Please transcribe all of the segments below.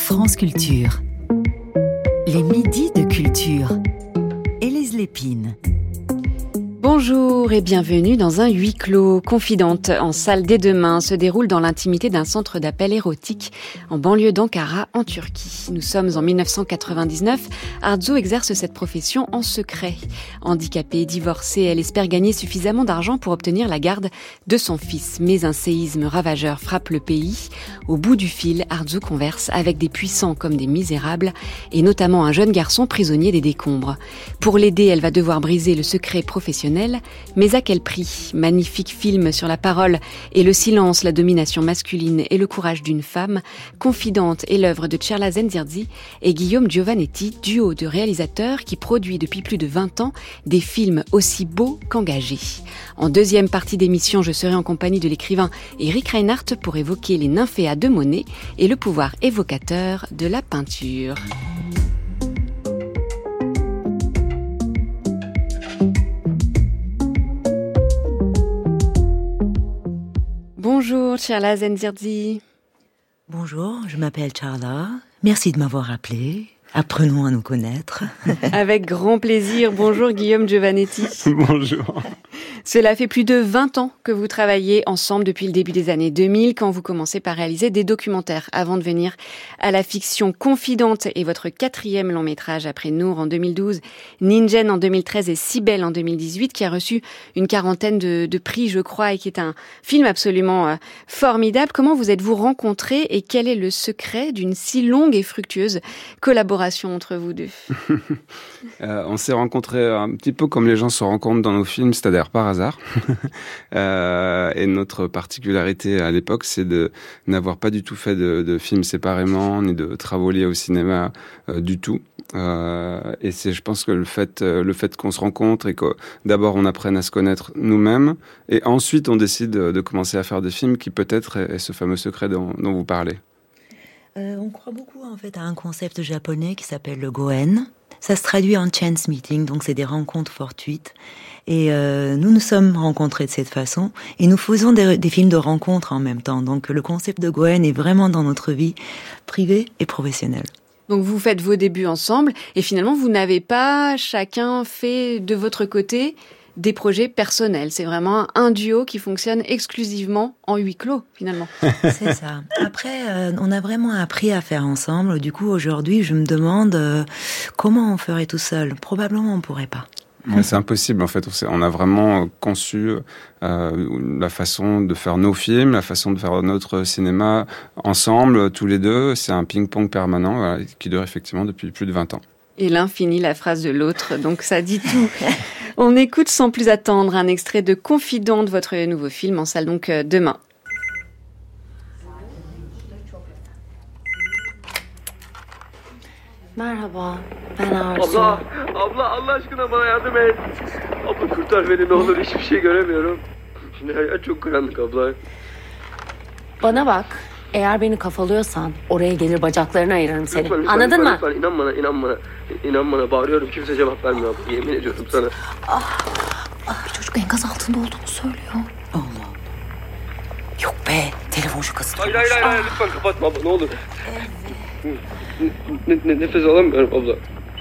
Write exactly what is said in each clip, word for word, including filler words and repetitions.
France Culture. Les midis de culture. Élise Lépine. Bonjour et bienvenue dans un huis clos. Confidente en salle dès demain se déroule dans l'intimité d'un centre d'appel érotique en banlieue d'Ankara, en Turquie. Nous sommes en dix-neuf cent quatre-vingt-dix-neuf. Arzu exerce cette profession en secret. Handicapée, divorcée, elle espère gagner suffisamment d'argent pour obtenir la garde de son fils. Mais un séisme ravageur frappe le pays. Au bout du fil, Arzu converse avec des puissants comme des misérables et notamment un jeune garçon prisonnier des décombres. Pour l'aider, elle va devoir briser le secret professionnel. Mais à quel prix ? Magnifique film sur la parole et le silence, la domination masculine et le courage d'une femme. Confidente est l'œuvre de Çağla Zenzirdi et Guillaume Giovannetti, duo de réalisateurs qui produit depuis plus de vingt ans des films aussi beaux qu'engagés. En deuxième partie d'émission, je serai en compagnie de l'écrivain Eric Reinhardt pour évoquer les nymphéas de Monet et le pouvoir évocateur de la peinture. Bonjour, Çağla Zenzirdi. Bonjour, je m'appelle Çağla. Merci de m'avoir appelée. Apprenons à nous connaître. Avec grand plaisir. Bonjour Guillaume Giovannetti. Bonjour. Cela fait plus de vingt ans que vous travaillez ensemble depuis le début des années deux mille, quand vous commencez par réaliser des documentaires avant de venir à la fiction. Confidente est votre quatrième long métrage après Nour en deux mille douze, Ningen en deux mille treize et Cybèle en deux mille dix-huit, qui a reçu une quarantaine de, de prix, je crois, et qui est un film absolument euh, formidable. Comment vous êtes-vous rencontrés et quel est le secret d'une si longue et fructueuse collaboration entre vous deux? euh, On s'est rencontrés un petit peu comme les gens se rencontrent dans nos films, c'est-à-dire par hasard. euh, et notre particularité à l'époque, c'est de n'avoir pas du tout fait de, de films séparément, ni de travaux liés au cinéma euh, du tout. Euh, et c'est, je pense que le fait, euh, le fait qu'on se rencontre et que d'abord on apprenne à se connaître nous-mêmes, et ensuite on décide de, de commencer à faire des films qui peut-être est, est ce fameux secret dont, dont vous parlez. Euh, on croit beaucoup en fait à un concept japonais qui s'appelle le Goen. Ça se traduit en chance meeting, donc c'est des rencontres fortuites. Et euh, nous nous sommes rencontrés de cette façon, et nous faisons des, des films de rencontres en même temps. Donc le concept de Goen est vraiment dans notre vie privée et professionnelle. Donc vous faites vos débuts ensemble, et finalement vous n'avez pas chacun fait de votre côté des projets personnels. C'est vraiment un duo qui fonctionne exclusivement en huis clos, finalement. C'est ça. Après, euh, on a vraiment appris à faire ensemble. Du coup, aujourd'hui, je me demande euh, comment on ferait tout seul. Probablement, on pourrait pas. Mais c'est impossible, en fait. On a vraiment conçu euh, la façon de faire nos films, la façon de faire notre cinéma ensemble, tous les deux. C'est un ping-pong permanent voilà, qui dure effectivement depuis plus de vingt ans. Et l'un finit la phrase de l'autre, donc ça dit tout. On écoute sans plus attendre un extrait de Confidente, votre nouveau film en salle donc demain. Merhaba, ben Arzu. Abla, abla Allah aşkına bana yardım et. Abla kurtar beni ne olur, hiçbir şey göremiyorum. Şimdi hayat çok karanlık abla. Bana bak, eğer beni kafalıyorsan oraya gelir bacaklarını ayırırım seni. Lütfen, lütfen, Anladın lütfen, mı? Lütfen inan bana, inan bana. İnan bana, bağırıyorum, kimse cevap vermiyor abla. Yemin ediyorum sana. Ah, ah, bir çocuk enkaz altında olduğunu söylüyor. Allah. Yok be, telefon şakası. Hayır hayır hayır, hayır. Lütfen kapatma abla, ne olur. Ne, ne, nefes alamıyorum abla.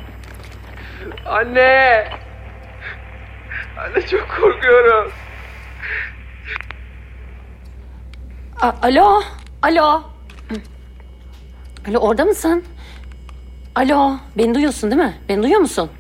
Anne! Anne çok korkuyorum. A- Alo, alo. Alo, orada mısın? Alo, beni duyuyorsun değil mi? Beni duyuyor musun?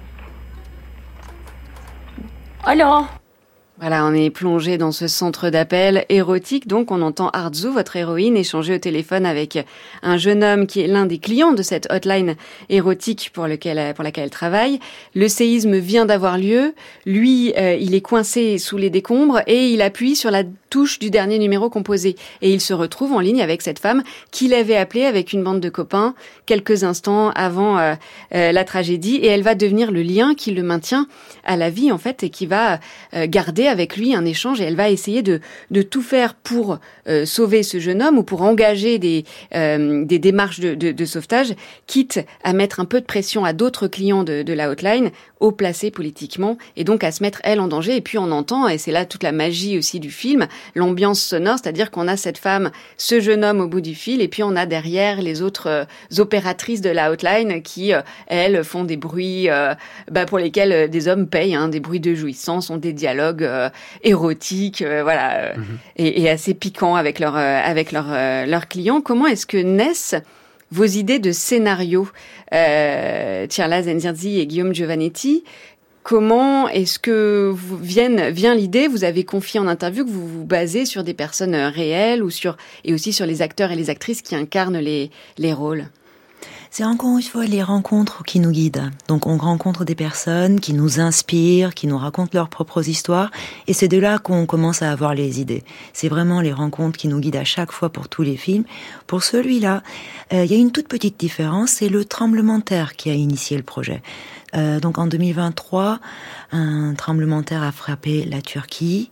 Alo. Voilà, on est plongé dans ce centre d'appel érotique. Donc, on entend Arzu, votre héroïne, échanger au téléphone avec un jeune homme qui est l'un des clients de cette hotline érotique pour, lequel, pour laquelle elle travaille. Le séisme vient d'avoir lieu. Lui, euh, il est coincé sous les décombres et il appuie sur la touche du dernier numéro composé. Et il se retrouve en ligne avec cette femme qu'il avait appelée avec une bande de copains quelques instants avant euh, euh, la tragédie. Et elle va devenir le lien qui le maintient à la vie, en fait, et qui va euh, garder créer avec lui un échange et elle va essayer de, de tout faire pour euh, sauver ce jeune homme ou pour engager des, euh, des démarches de, de, de sauvetage, quitte à mettre un peu de pression à d'autres clients de, de la hotline, haut placés politiquement, et donc à se mettre elle en danger. Et puis on entend, et c'est là toute la magie aussi du film, l'ambiance sonore, c'est-à-dire qu'on a cette femme, ce jeune homme au bout du fil, et puis on a derrière les autres euh, opératrices de la hotline qui, euh, elles, font des bruits euh, bah, pour lesquels euh, des hommes payent, hein, des bruits de jouissance, ont des dialogues euh, érotiques, euh, voilà, euh, mm-hmm. et, et assez piquants avec leurs euh, avec leurs euh, leurs clients. Comment est-ce que naissent vos idées de scénario, euh, Tchirla Zenzirzi et Guillaume Giovannetti? Comment est-ce que vous vienne, vient l'idée, vous avez confié en interview que vous vous basez sur des personnes réelles ou sur, et aussi sur les acteurs et les actrices qui incarnent les, les rôles? C'est encore une fois les rencontres qui nous guident. Donc on rencontre des personnes qui nous inspirent, qui nous racontent leurs propres histoires, et c'est de là qu'on commence à avoir les idées. C'est vraiment les rencontres qui nous guident à chaque fois pour tous les films. Pour celui-là, euh, il y a une toute petite différence, c'est le tremblement de terre qui a initié le projet. Euh, donc en deux mille vingt-trois, un tremblement de terre a frappé la Turquie.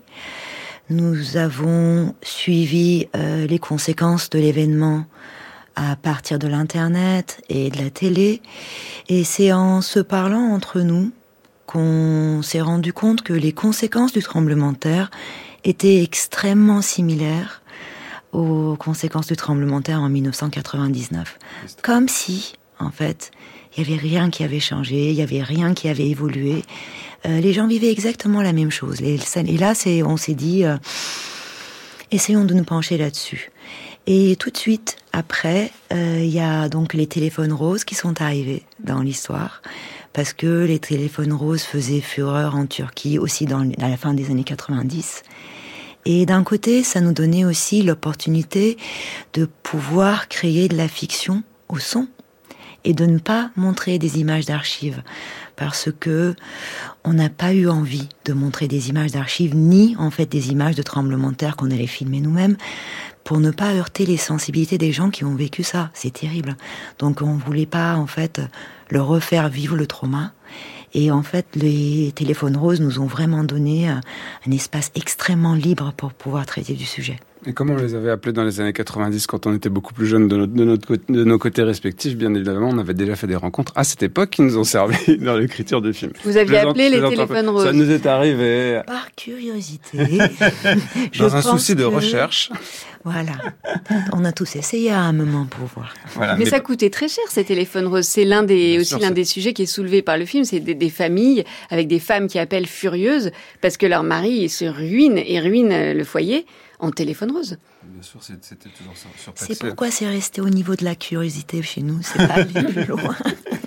Nous avons suivi euh, les conséquences de l'événement à partir de l'internet et de la télé, et c'est en se parlant entre nous qu'on s'est rendu compte que les conséquences du tremblement de terre étaient extrêmement similaires aux conséquences du tremblement de terre en dix-neuf cent quatre-vingt-dix-neuf. Comme si, en fait, il y avait rien qui avait changé, il y avait rien qui avait évolué. Euh, les gens vivaient exactement la même chose. Et là, c'est, on s'est dit, euh, essayons de nous pencher là-dessus. Et tout de suite après, il euh, y a donc les téléphones roses qui sont arrivés dans l'histoire, parce que les téléphones roses faisaient fureur en Turquie aussi dans, à la fin des années quatre-vingt-dix. Et d'un côté, ça nous donnait aussi l'opportunité de pouvoir créer de la fiction au son et de ne pas montrer des images d'archives, parce que on n'a pas eu envie de montrer des images d'archives, ni en fait des images de tremblements de terre qu'on allait filmer nous-mêmes, pour ne pas heurter les sensibilités des gens qui ont vécu ça. C'est terrible. Donc on voulait pas en fait leur refaire vivre le trauma. Et en fait, les téléphones roses nous ont vraiment donné un espace extrêmement libre pour pouvoir traiter du sujet. Et comment on les avait appelés dans les années quatre-vingt-dix, quand on était beaucoup plus jeunes de, notre, de, notre, de nos côtés respectifs? Bien évidemment, on avait déjà fait des rencontres à cette époque qui nous ont servi dans l'écriture du film. Vous aviez appelé les téléphones roses? Ça nous est arrivé. Par curiosité. Dans un souci de que... recherche. Voilà. On a tous essayé à un moment pour voir. Voilà, mais, mais ça coûtait très cher, ces téléphones roses. C'est l'un des, Bien aussi sûr, l'un c'est... des sujets qui est soulevé par le film. C'est des, des familles avec des femmes qui appellent furieuses parce que leur mari se ruine et ruine le foyer en téléphone rose. Bien sûr, c'était toujours sur, sur papier. C'est pourquoi c'est resté au niveau de la curiosité chez nous. C'est pas allé plus loin.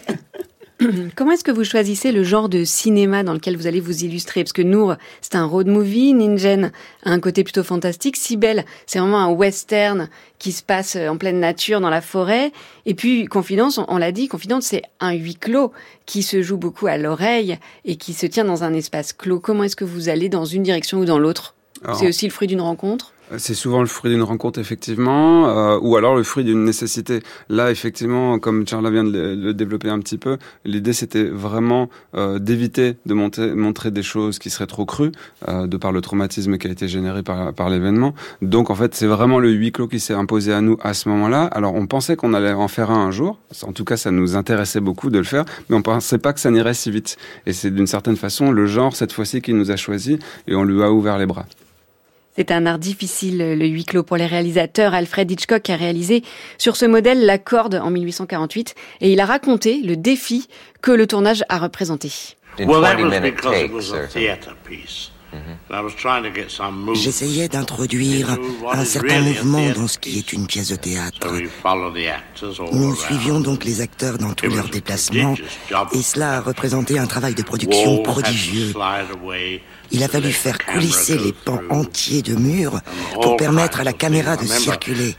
Comment est-ce que vous choisissez le genre de cinéma dans lequel vous allez vous illustrer? Parce que Nour, c'est un road movie, Ningen a un côté plutôt fantastique, Cybèle, c'est vraiment un western qui se passe en pleine nature, dans la forêt. Et puis, Confidence, on, on l'a dit, Confidence, c'est un huis clos qui se joue beaucoup à l'oreille et qui se tient dans un espace clos. Comment est-ce que vous allez dans une direction ou dans l'autre? Alors, c'est aussi le fruit d'une rencontre? C'est souvent le fruit d'une rencontre, effectivement, euh, ou alors le fruit d'une nécessité. Là, effectivement, comme Tchirla vient de le, de le développer un petit peu, l'idée, c'était vraiment euh, d'éviter de monter, montrer des choses qui seraient trop crues, euh, de par le traumatisme qui a été généré par, par l'événement. Donc, en fait, c'est vraiment le huis clos qui s'est imposé à nous à ce moment-là. Alors, on pensait qu'on allait en faire un un jour. En tout cas, ça nous intéressait beaucoup de le faire, mais on pensait pas que ça n'irait si vite. Et c'est d'une certaine façon le genre, cette fois-ci, qui nous a choisis, et on lui a ouvert les bras. C'est un art difficile, le huis clos, pour les réalisateurs. Alfred Hitchcock a réalisé sur ce modèle La Corde en dix-huit cent quarante-huit et il a raconté le défi que le tournage a représenté. Well, that was because it was a theatre piece. J'essayais d'introduire un certain mouvement dans ce qui est une pièce de théâtre. Nous suivions donc les acteurs dans tous leurs déplacements, et cela a représenté un travail de production prodigieux. Il a fallu faire coulisser les pans entiers de murs pour permettre à la caméra de circuler.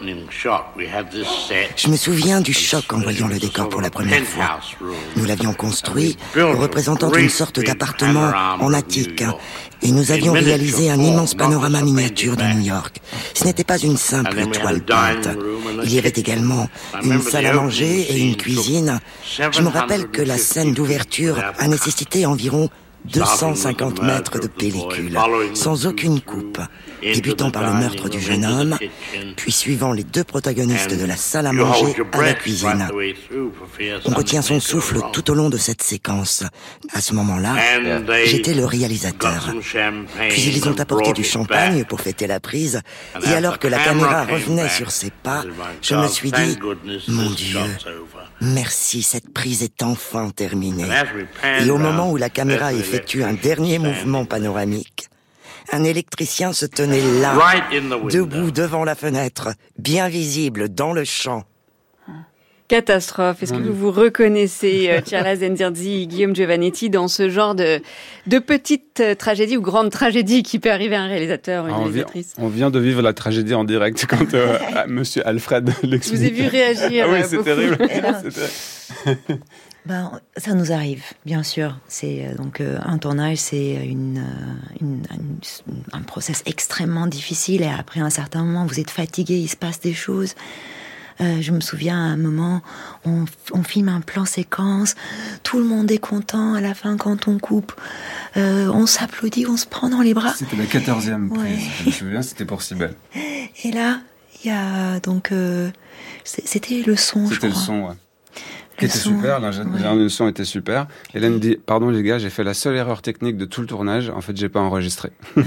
Je me souviens du choc en voyant le décor pour la première fois. Nous l'avions construit représentant une sorte d'appartement en attique, et nous avions réalisé un immense panorama miniature de New York. Ce n'était pas une simple toile peinte. Il y avait également une salle à manger et une cuisine. Je me rappelle que la scène d'ouverture a nécessité environ deux cent cinquante mètres de pellicule, sans aucune coupe, débutant par le meurtre du jeune homme, puis suivant les deux protagonistes de la salle à manger à la cuisine. On retient son souffle tout au long de cette séquence. À ce moment-là, j'étais le réalisateur. Puis ils ont apporté du champagne pour fêter la prise, et alors que la caméra revenait sur ses pas, je me suis dit, mon Dieu, merci, cette prise est enfin terminée. Et au moment où la caméra effectue un dernier mouvement panoramique, un électricien se tenait là, debout devant la fenêtre, bien visible dans le champ. Catastrophe. Est-ce que vous vous reconnaissez, euh, Tcherla Zendirzi et Guillaume Giovannetti, dans ce genre de, de petite tragédie ou grande tragédie qui peut arriver à un réalisateur ou une on réalisatrice? vient, on vient de vivre la tragédie en direct quand euh, Monsieur Alfred l'explique. Je vous ai vu réagir. Ah oui, euh, c'est beaucoup. terrible. Ben, ça nous arrive, bien sûr. C'est euh, donc euh, un tournage, c'est une, euh, une, une, un process extrêmement difficile. Et après un certain moment, vous êtes fatigué, il se passe des choses. Euh, je me souviens à un moment, on, on filme un plan séquence, tout le monde est content. À la fin, quand on coupe, euh, on s'applaudit, on se prend dans les bras. C'était la quatorzième prise. Ouais. Je me souviens, c'était pour Cybèle. Et là, il y a donc euh, c'était le son. C'était je le crois. son, ouais. Qui était son, super, l'ingénieur ouais. du son était super. Hélène dit, pardon les gars, j'ai fait la seule erreur technique de tout le tournage. En fait, j'ai pas enregistré.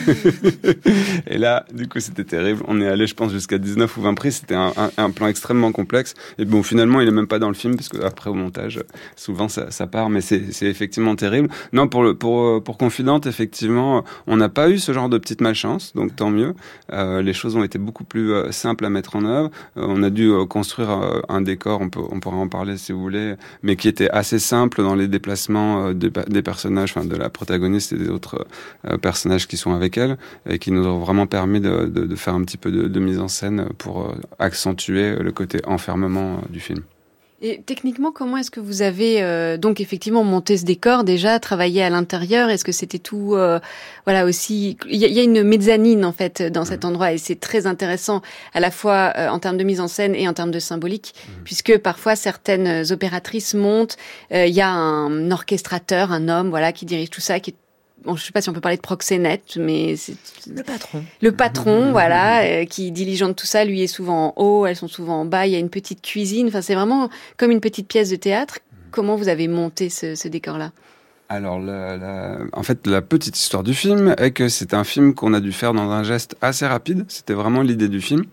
Et là, du coup, c'était terrible. On est allé, je pense, jusqu'à dix-neuf ou vingt prises. C'était un, un, un plan extrêmement complexe. Et bon, finalement, il est même pas dans le film parce que après au montage, souvent ça, ça part. Mais c'est, c'est effectivement terrible. Non, pour le, pour, pour Confidente, effectivement, on n'a pas eu ce genre de petite malchance. Donc tant mieux. Euh, les choses ont été beaucoup plus euh, simples à mettre en œuvre. Euh, on a dû euh, construire euh, un décor. On peut, on pourra en parler si vous voulez. Mais qui était assez simple dans les déplacements euh, des, des personnages, enfin de la protagoniste et des autres euh, personnages qui sont avec elle, et qui nous ont vraiment permis de, de, de faire un petit peu de, de mise en scène pour euh, accentuer le côté enfermement euh, du film. Et techniquement, comment est-ce que vous avez euh, donc effectivement monté ce décor déjà, travaillé à l'intérieur? Est-ce que c'était tout, euh, voilà aussi, il y, y a une mezzanine en fait dans mmh. cet endroit et c'est très intéressant à la fois euh, en termes de mise en scène et en termes de symbolique, mmh. puisque parfois certaines opératrices montent, il euh, y a un orchestrateur, un homme, voilà, qui dirige tout ça, qui est Bon, je ne sais pas si on peut parler de proxénète, mais c'est le patron. Le patron, voilà, euh, qui diligente tout ça. Lui est souvent en haut, elles sont souvent en bas. Il y a une petite cuisine. Enfin, c'est vraiment comme une petite pièce de théâtre. Comment vous avez monté ce, ce décor-là ? Alors, la, la, en fait, la petite histoire du film est que c'est un film qu'on a dû faire dans un geste assez rapide. C'était vraiment l'idée du film.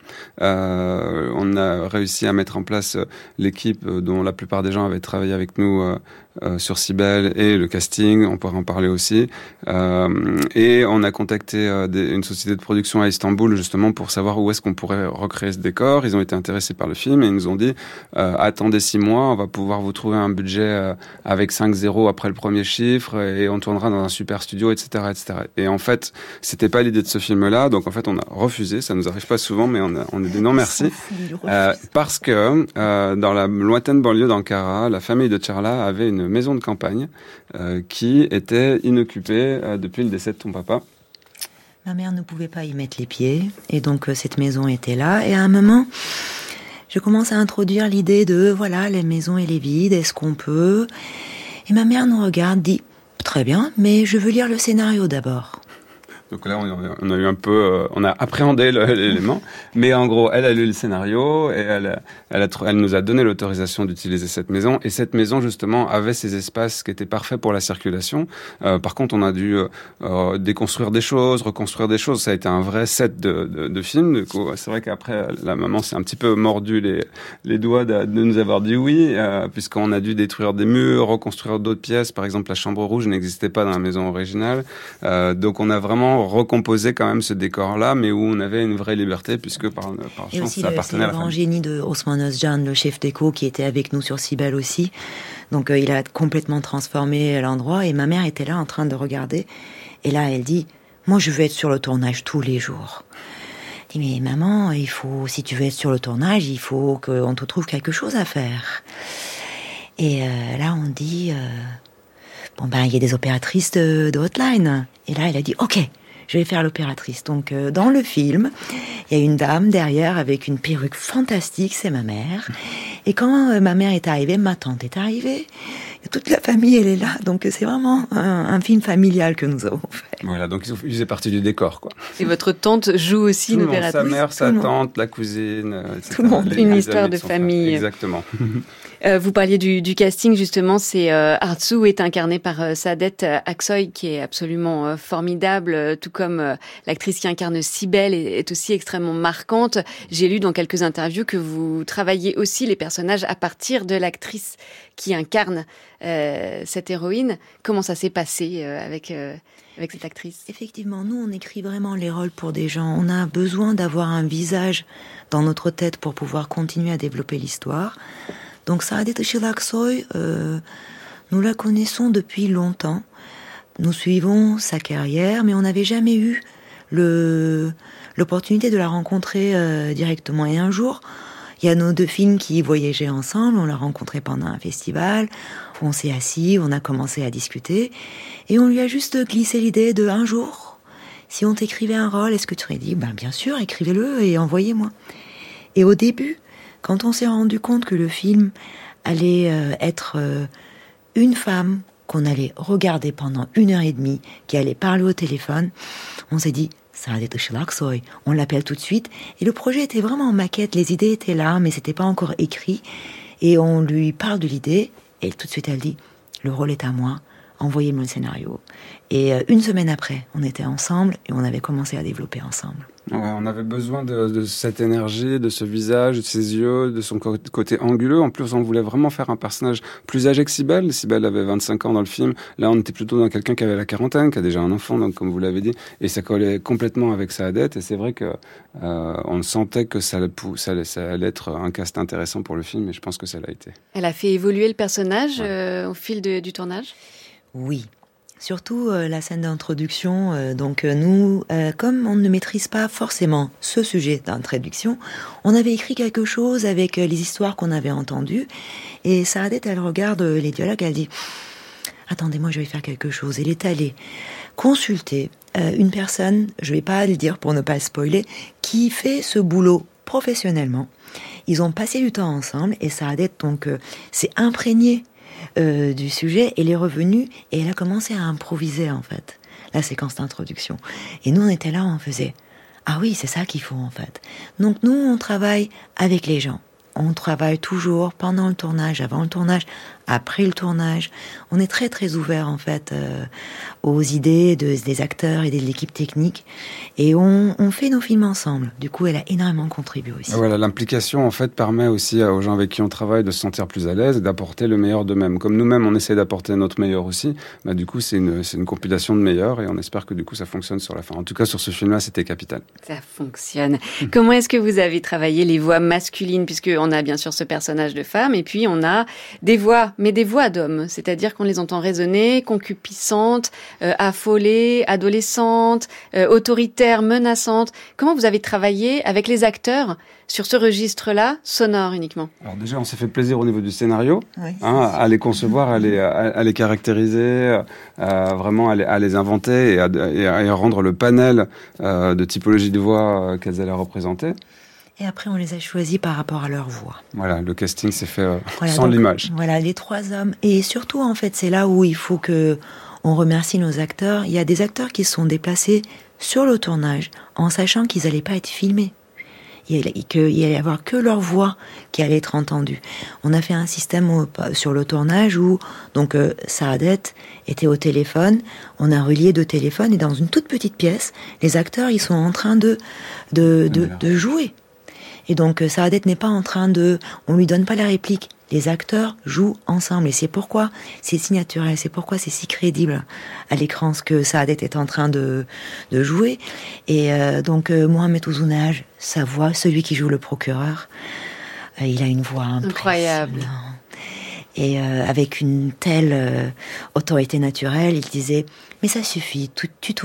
Euh, on a réussi à mettre en place l'équipe dont la plupart des gens avaient travaillé avec nous euh, euh, sur Cybèle et le casting. On pourra en parler aussi. Euh, et on a contacté euh, des, une société de production à Istanbul justement pour savoir où est-ce qu'on pourrait recréer ce décor. Ils ont été intéressés par le film et ils nous ont dit euh, attendez six mois, on va pouvoir vous trouver un budget euh, avec cinq zéros après le premier chiffre. Et on tournera dans un super studio, et cetera, et cetera. Et en fait, c'était pas l'idée de ce film-là, donc en fait, on a refusé. Ça nous arrive pas souvent, mais on a, on a dit non merci, euh, parce que euh, dans la lointaine banlieue d'Ankara, la famille de Tcherla avait une maison de campagne euh, qui était inoccupée euh, depuis le décès de ton papa. Ma mère ne pouvait pas y mettre les pieds, et donc euh, cette maison était là. Et à un moment, je commence à introduire l'idée de voilà, la maison elle est vide, est-ce qu'on peut? Et ma mère nous regarde, dit « Très bien, mais je veux lire le scénario d'abord. » Donc là, on a eu un peu, euh, on a appréhendé l'élément, mais en gros, elle a lu le scénario et elle, elle, a, elle nous a donné l'autorisation d'utiliser cette maison. Et cette maison, justement, avait ces espaces qui étaient parfaits pour la circulation. Euh, par contre, on a dû euh, déconstruire des choses, reconstruire des choses. Ça a été un vrai set de, de, de film. Du coup, c'est vrai qu'après, la maman s'est un petit peu mordu les, les doigts de, de nous avoir dit oui, euh, puisqu'on a dû détruire des murs, reconstruire d'autres pièces. Par exemple, la chambre rouge n'existait pas dans la maison originale. Euh, donc, on a vraiment recomposer quand même ce décor-là, mais où on avait une vraie liberté, puisque par, par et chance, ça appartenait à la famille. Et aussi le génie de Osman Özcan, le chef déco, qui était avec nous sur Cybèle aussi. Donc, euh, il a complètement transformé l'endroit, et ma mère était là en train de regarder. Et là, elle dit, moi, je veux être sur le tournage tous les jours. Je dis, mais maman, il faut, si tu veux être sur le tournage, il faut qu'on te trouve quelque chose à faire. Et euh, là, on dit, euh, bon, ben, il y a des opératrices de, de Hotline. Et là, elle a dit, ok, je vais faire l'opératrice. Donc, euh, dans le film, il y a une dame derrière avec une perruque fantastique, c'est ma mère. Et quand euh, ma mère est arrivée, ma tante est arrivée, Et toute la famille, elle est là. Donc c'est vraiment un, un film familial que nous avons fait. Voilà, donc ils faisaient partie du décor, quoi. Et votre tante joue aussi une opératrice. Sa mère, sa tante, la cousine, et cetera. Tout le monde. Les, une les histoire de de famille. Exactement. Euh, vous parliez du, du casting, justement, c'est euh, Artsu est incarné par euh, Saadet Aksoy, qui est absolument euh, formidable, euh, tout comme euh, l'actrice qui incarne Cybèle est, est aussi extrêmement marquante. J'ai lu dans quelques interviews que vous travaillez aussi les personnages à partir de l'actrice qui incarne euh, cette héroïne. Comment ça s'est passé euh, avec, euh, avec cette actrice ? Effectivement, nous, on écrit vraiment les rôles pour des gens. On a besoin d'avoir un visage dans notre tête pour pouvoir continuer à développer l'histoire. Donc Saadet Işıl Aksoy, euh, nous la connaissons depuis longtemps. Nous suivons sa carrière, mais on n'avait jamais eu le, l'opportunité de la rencontrer euh, directement. Et un jour, il y a nos deux films qui voyageaient ensemble. On l'a rencontrée pendant un festival. On s'est assis, on a commencé à discuter. Et on lui a juste glissé l'idée de un jour, si on t'écrivait un rôle, est-ce que tu aurais dit, ben bien sûr, écrivez-le et envoyez-moi. Et au début, quand on s'est rendu compte que le film allait euh, être euh, une femme qu'on allait regarder pendant une heure et demie, qui allait parler au téléphone, on s'est dit, Saadet Işıl Aksoy, on l'appelle tout de suite. Et le projet était vraiment en maquette, les idées étaient là, mais c'était pas encore écrit. Et on lui parle de l'idée, et tout de suite elle dit, le rôle est à moi, envoyez-moi le scénario. Et euh, une semaine après, on était ensemble et on avait commencé à développer ensemble. Ouais, on avait besoin de, de cette énergie, de ce visage, de ses yeux, de son côté anguleux. En plus, on voulait vraiment faire un personnage plus âgé que Cybèle. Cybèle avait vingt-cinq ans dans le film. Là, on était plutôt dans quelqu'un qui avait la quarantaine, qui a déjà un enfant, donc comme vous l'avez dit. Et ça collait complètement avec Saadet. Et c'est vrai que euh, on sentait que ça, ça, ça allait être un cast intéressant pour le film. Et je pense que ça l'a été. Elle a fait évoluer le personnage ouais. euh, au fil de, du tournage ? Oui. Surtout euh, la scène d'introduction. Euh, donc euh, nous, euh, comme on ne maîtrise pas forcément ce sujet d'introduction, on avait écrit quelque chose avec euh, les histoires qu'on avait entendues. Et Saadet, elle regarde euh, les dialogues, elle dit « Attendez, moi je vais faire quelque chose ». Elle est allée consulter euh, une personne, je vais pas le dire pour ne pas le spoiler, qui fait ce boulot professionnellement. Ils ont passé du temps ensemble et Saadet donc euh, s'est imprégnée Euh, du sujet, elle est revenue et elle a commencé à improviser en fait la séquence d'introduction. Et nous on était là, on faisait ah oui, c'est ça qu'il faut en fait. Donc nous on travaille avec les gens, on travaille toujours pendant le tournage, avant le tournage, après le tournage. On est très très ouvert en fait euh, aux idées de, des acteurs et de l'équipe technique et on, on fait nos films ensemble. Du coup, elle a énormément contribué aussi. Voilà, l'implication en fait permet aussi aux gens avec qui on travaille de se sentir plus à l'aise et d'apporter le meilleur d'eux-mêmes. Comme nous-mêmes, on essaie d'apporter notre meilleur aussi. Bah du coup, c'est une c'est une compilation de meilleurs et on espère que du coup ça fonctionne sur la fin. En tout cas, sur ce film-là, c'était capital. Ça fonctionne. Comment est-ce que vous avez travaillé les voix masculines, puisque on a bien sûr ce personnage de femme et puis on a des voix, mais des voix d'hommes, c'est-à-dire qu'on les entend résonner, concupiscentes, euh, affolées, adolescentes, euh, autoritaires, menaçantes. Comment vous avez travaillé avec les acteurs sur ce registre-là, sonore uniquement ? Alors déjà, on s'est fait plaisir au niveau du scénario, Oui. hein, à les concevoir, à les, à, à les caractériser, à, vraiment à les, à les inventer et à, et à rendre le panel euh, de typologie de voix euh, qu'elles allaient représenter. Et après, on les a choisis par rapport à leur voix. Voilà, le casting s'est fait euh, Voilà, sans donc, l'image. Voilà, les trois hommes. Et surtout, en fait, c'est là où il faut que on remercie nos acteurs. Il y a des acteurs qui se sont déplacés sur le tournage en sachant qu'ils n'allaient pas être filmés. Il y allait y avoir que leur voix qui allait être entendue. On a fait un système au, sur le tournage où donc euh, Saadet était au téléphone, on a relié deux téléphones et dans une toute petite pièce, les acteurs ils sont en train de de, de, de jouer. Et donc Saadet n'est pas en train de, on lui donne pas la réplique. Les acteurs jouent ensemble et c'est pourquoi c'est si naturel, c'est pourquoi c'est si crédible à l'écran ce que Saadet est en train de, de jouer. Et euh, donc euh, Mohamed Ouzounaj, sa voix, celui qui joue le procureur, euh, il a une voix incroyable. Et euh, avec une telle euh, autorité naturelle, il disait « Mais ça suffit, tutoyez-moi ».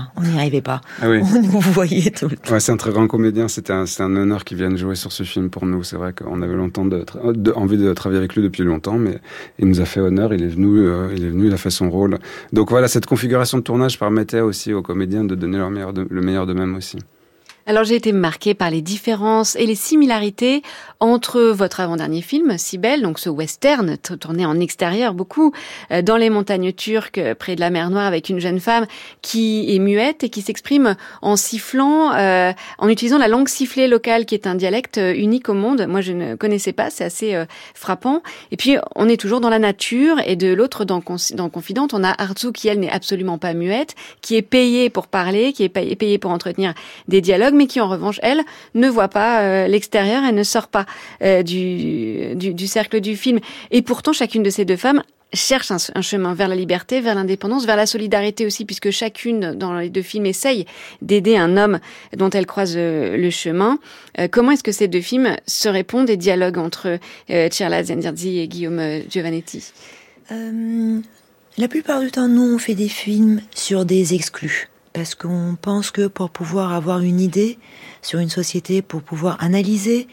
On n'y arrivait pas. Ah oui. On nous voyait tout le temps. Ouais, c'est un très grand comédien. C'était un, c'est un honneur qu'il vienne jouer sur ce film pour nous. C'est vrai qu'on avait longtemps de, de, envie de travailler avec lui depuis longtemps, mais il nous a fait honneur. Il est venu, euh, il est venu, il a fait son rôle. Donc voilà, cette configuration de tournage permettait aussi aux comédiens de donner leur meilleur de, le meilleur d'eux-mêmes aussi. Alors j'ai été marquée par les différences et les similarités entre votre avant-dernier film, Sibel, donc ce western tourné en extérieur beaucoup, euh, dans les montagnes turques, près de la mer Noire, avec une jeune femme qui est muette et qui s'exprime en sifflant, euh, en utilisant la langue sifflée locale, qui est un dialecte unique au monde. Moi je ne connaissais pas, c'est assez euh, frappant. Et puis on est toujours dans la nature, et de l'autre, dans, dans Confidente, on a Arzu qui, elle, n'est absolument pas muette, qui est payée pour parler, qui est payée pour entretenir des dialogues, mais qui en revanche, elle, ne voit pas euh, l'extérieur, elle ne sort pas euh, du, du, du cercle du film. Et pourtant, chacune de ces deux femmes cherche un, un chemin vers la liberté, vers l'indépendance, vers la solidarité aussi, puisque chacune dans les deux films essaye d'aider un homme dont elle croise euh, le chemin. Euh, comment est-ce que ces deux films se répondent et dialoguent entre euh, Cirla Zendirzi et Guillaume euh, Giovannetti? euh, La plupart du temps, nous, on fait des films sur des exclus. Parce qu'on pense que pour pouvoir avoir une idée sur une société, pour pouvoir analyser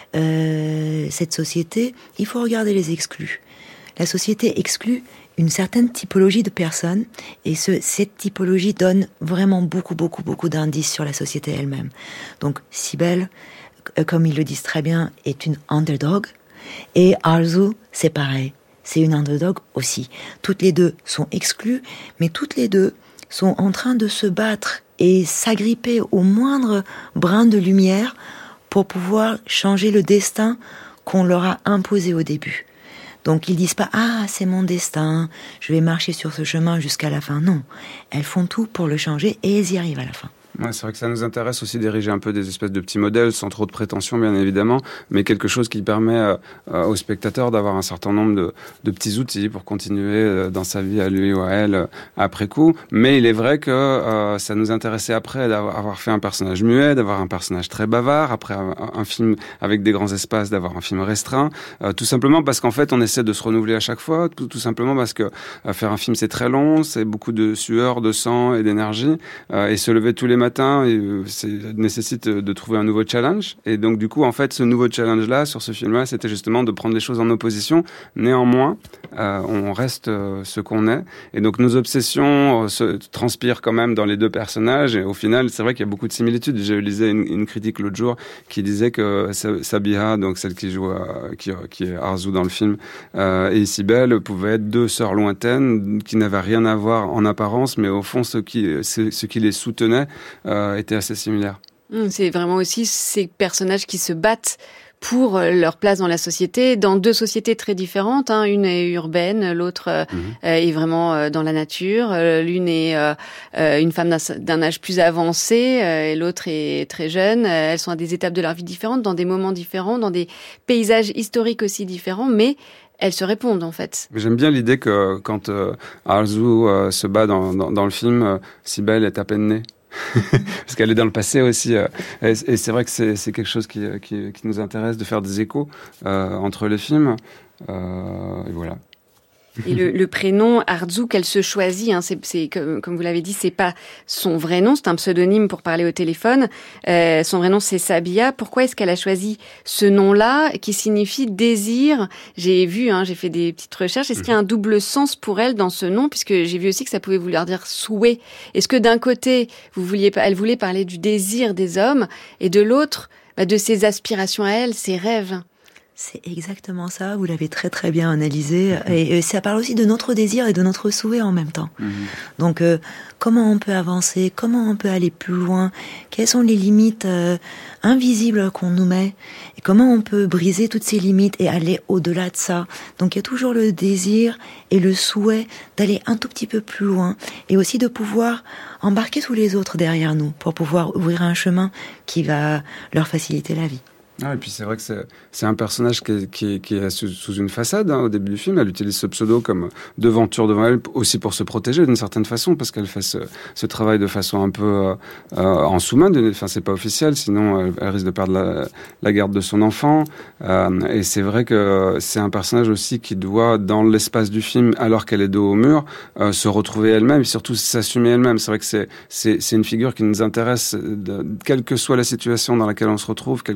euh, cette société, il faut regarder les exclus. La société exclut une certaine typologie de personnes, et ce, cette typologie donne vraiment beaucoup, beaucoup, beaucoup d'indices sur la société elle-même. Donc, Sibel, comme ils le disent très bien, est une underdog, et Arzu, c'est pareil, c'est une underdog aussi. Toutes les deux sont exclues, mais toutes les deux sont en train de se battre et s'agripper au moindre brin de lumière pour pouvoir changer le destin qu'on leur a imposé au début. Donc ils disent pas « Ah, c'est mon destin, je vais marcher sur ce chemin jusqu'à la fin ». Non, elles font tout pour le changer et elles y arrivent à la fin. Ouais, c'est vrai que ça nous intéresse aussi d'ériger un peu des espèces de petits modèles, sans trop de prétention bien évidemment, mais quelque chose qui permet euh, aux spectateurs d'avoir un certain nombre de, de petits outils pour continuer euh, dans sa vie à lui ou à elle euh, après coup. Mais il est vrai que euh, ça nous intéressait après d'avoir fait un personnage muet, d'avoir un personnage très bavard, après un, un film avec des grands espaces, d'avoir un film restreint, euh, tout simplement parce qu'en fait on essaie de se renouveler à chaque fois, tout, tout simplement parce que euh, faire un film c'est très long, c'est beaucoup de sueur, de sang et d'énergie, euh, et se lever tous les matins matin, ça nécessite de trouver un nouveau challenge. Et donc, du coup, en fait, ce nouveau challenge-là, sur ce film-là, c'était justement de prendre les choses en opposition. Néanmoins, euh, on reste euh, ce qu'on est. Et donc, nos obsessions euh, se transpirent quand même dans les deux personnages. Et au final, c'est vrai qu'il y a beaucoup de similitudes. J'ai lisé une, une critique l'autre jour qui disait que Sabiha, donc celle qui joue, euh, qui, qui est Arzu dans le film, euh, et Sibel pouvaient être deux sœurs lointaines qui n'avaient rien à voir en apparence, mais au fond, ce qui, ce, ce qui les soutenait Euh, étaient assez similaires. C'est vraiment aussi ces personnages qui se battent pour leur place dans la société, dans deux sociétés très différentes. Hein. Une est urbaine, l'autre euh, mmh. est vraiment euh, dans la nature. Euh, l'une est euh, euh, une femme d'un, d'un âge plus avancé, euh, et l'autre est très jeune. Euh, elles sont à des étapes de leur vie différentes, dans des moments différents, dans des paysages historiques aussi différents, mais elles se répondent en fait. Mais j'aime bien l'idée que quand euh, Arzu euh, se bat dans, dans, dans le film, euh, Sibel est à peine née. Parce qu'elle est dans le passé aussi, euh, et, et c'est vrai que c'est, c'est quelque chose qui, qui, qui nous intéresse, de faire des échos euh, entre les films, euh, et voilà. Et le, le prénom Arzu qu'elle se choisit, hein, c'est, c'est comme, comme vous l'avez dit, c'est pas son vrai nom, c'est un pseudonyme pour parler au téléphone. Euh, son vrai nom c'est Sabiha. Pourquoi est-ce qu'elle a choisi ce nom-là qui signifie désir? J'ai vu, hein, j'ai fait des petites recherches. Est-ce qu'il y a un double sens pour elle dans ce nom, puisque j'ai vu aussi que ça pouvait vouloir dire souhait. Est-ce que d'un côté, vous vouliez, elle voulait parler du désir des hommes, et de l'autre, bah, de ses aspirations à elle, ses rêves? C'est exactement ça, vous l'avez très très bien analysé, mmh. et, et ça parle aussi de notre désir et de notre souhait en même temps. Mmh. Donc euh, comment on peut avancer, comment on peut aller plus loin, quelles sont les limites euh, invisibles qu'on nous met, et comment on peut briser toutes ces limites et aller au-delà de ça. Donc il y a toujours le désir et le souhait d'aller un tout petit peu plus loin, et aussi de pouvoir embarquer tous les autres derrière nous pour pouvoir ouvrir un chemin qui va leur faciliter la vie. Ah, et puis c'est vrai que c'est, c'est un personnage qui est, qui est, qui est sous, sous une façade, hein, au début du film. Elle utilise ce pseudo comme devanture devant elle, aussi pour se protéger d'une certaine façon, parce qu'elle fait ce, ce travail de façon un peu euh, euh, en sous-main. Enfin, c'est pas officiel, sinon elle, elle risque de perdre la, la garde de son enfant. Euh, et c'est vrai que c'est un personnage aussi qui doit, dans l'espace du film, alors qu'elle est dos au mur, euh, se retrouver elle-même et surtout s'assumer elle-même. C'est vrai que c'est, c'est, c'est une figure qui nous intéresse, de, quelle que soit la situation dans laquelle on se retrouve, quelle que soit la société,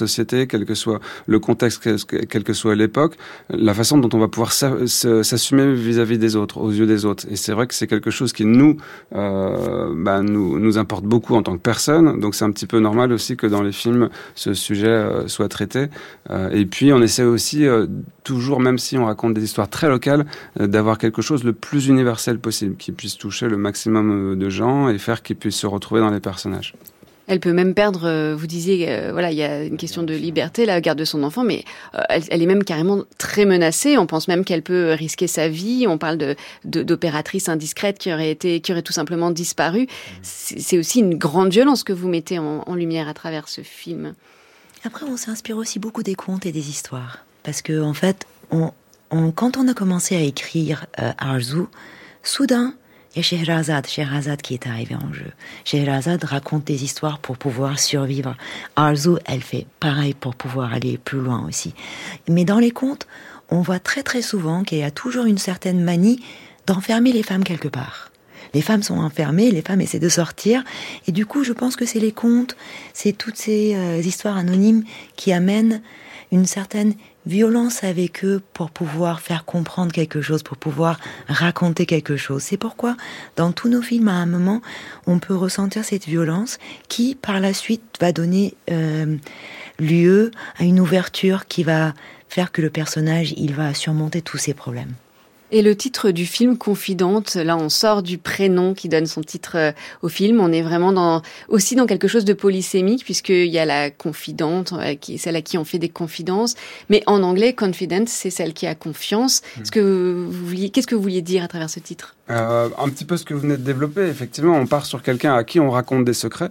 société, quel que soit le contexte, quelle que soit l'époque, la façon dont on va pouvoir s'assumer vis-à-vis des autres, aux yeux des autres. Et c'est vrai que c'est quelque chose qui nous, euh, bah, nous, nous importe beaucoup en tant que personne. Donc c'est un petit peu normal aussi que dans les films, ce sujet euh, soit traité. Euh, et puis on essaie aussi, euh, toujours, même si on raconte des histoires très locales, euh, d'avoir quelque chose le plus universel possible, qui puisse toucher le maximum de gens et faire qu'ils puissent se retrouver dans les personnages. Elle peut même perdre, euh, vous disiez, euh, voilà, il y a une question de liberté, la garde de son enfant, mais euh, elle, elle est même carrément très menacée. On pense même qu'elle peut risquer sa vie. On parle de, de, d'opératrices indiscrètes qui auraient été, qui auraient tout simplement disparu. C'est, c'est aussi une grande violence que vous mettez en, en lumière à travers ce film. Après, on s'inspire aussi beaucoup des contes et des histoires. Parce que, en fait, on, on, quand on a commencé à écrire euh, Arzu, soudain, il y a Scheherazade, Scheherazade qui est arrivé en jeu. Scheherazade raconte des histoires pour pouvoir survivre. Arzu, elle fait pareil pour pouvoir aller plus loin aussi. Mais dans les contes, on voit très très souvent qu'il y a toujours une certaine manie d'enfermer les femmes quelque part. Les femmes sont enfermées, les femmes essaient de sortir. Et du coup, je pense que c'est les contes, c'est toutes ces euh, histoires anonymes qui amènent une certaine violence avec eux pour pouvoir faire comprendre quelque chose, pour pouvoir raconter quelque chose. C'est pourquoi, dans tous nos films, à un moment, on peut ressentir cette violence qui, par la suite, va donner euh, lieu à une ouverture qui va faire que le personnage, il va surmonter tous ses problèmes. Et le titre du film, Confidente, là on sort du prénom qui donne son titre au film, on est vraiment dans, aussi dans quelque chose de polysémique puisqu'il y a la confidente, qui est celle à qui on fait des confidences, mais en anglais, confident, c'est celle qui a confiance. Mmh. Est-ce que vous vouliez, qu'est-ce que vous vouliez dire à travers ce titre ? Euh, un petit peu ce que vous venez de développer. Effectivement, on part sur quelqu'un à qui on raconte des secrets,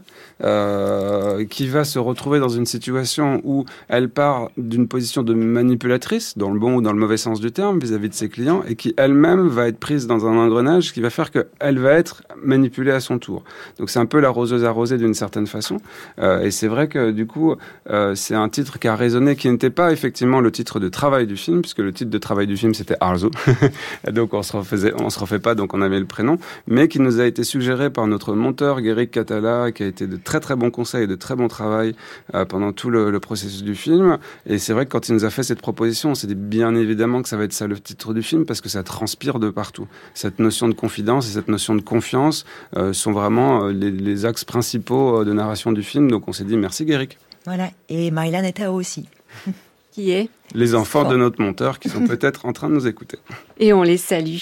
euh, qui va se retrouver dans une situation où elle part d'une position de manipulatrice, dans le bon ou dans le mauvais sens du terme, vis-à-vis de ses clients, et qui elle-même va être prise dans un engrenage qui va faire qu'elle va être manipulée à son tour. Donc c'est un peu la roseuse arrosée d'une certaine façon. Euh, et c'est vrai que du coup, euh, c'est un titre qui a résonné, qui n'était pas effectivement le titre de travail du film, puisque le titre de travail du film c'était Arzu. Donc on se refaisait, on se refait pas. Donc on avait le prénom, mais qui nous a été suggéré par notre monteur Guéric Catala, qui a été de très très bons conseils et de très bon travail euh, pendant tout le, le processus du film. Et c'est vrai que quand il nous a fait cette proposition, on s'est dit bien évidemment que ça va être ça le titre du film, parce que ça transpire de partout. Cette notion de confidence et cette notion de confiance euh, sont vraiment euh, les, les axes principaux euh, de narration du film. Donc on s'est dit merci Guéric. Voilà, et Maïlan et Tao aussi. Qui est les enfants de notre monteur qui sont peut-être en train de nous écouter. Et on les salue.